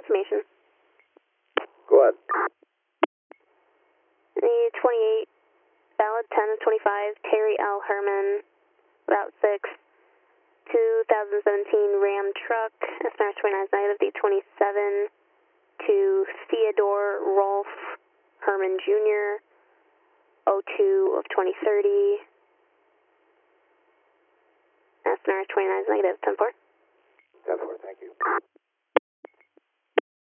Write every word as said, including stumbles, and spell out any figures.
information. Go ahead. The twenty-eight, valid ten of twenty-five, Terry L. Herman, Route six, two thousand seventeen Ram truck, S N R twenty-nine is negative, D twenty-seven, to Theodore Rolf Herman Junior, oh two of twenty thirty, S N R twenty-nine is negative, ten four. ten four, thank you.